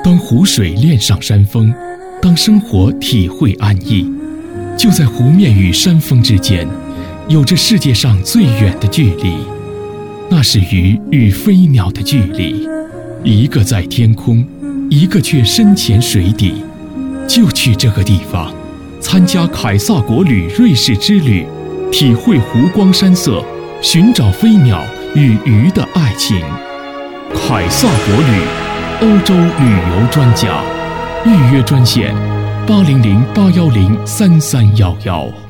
当湖水恋上山峰，当生活体会安逸，就在湖面与山峰之间，有着世界上最远的距离，那是鱼与飞鸟的距离，一个在天空，一个却深潜水底。就去这个地方，参加凯撒国旅瑞士之旅，体会湖光山色，寻找飞鸟与鱼的爱情。凯撒国旅，欧洲旅游专家，预约专线：800-810-3311。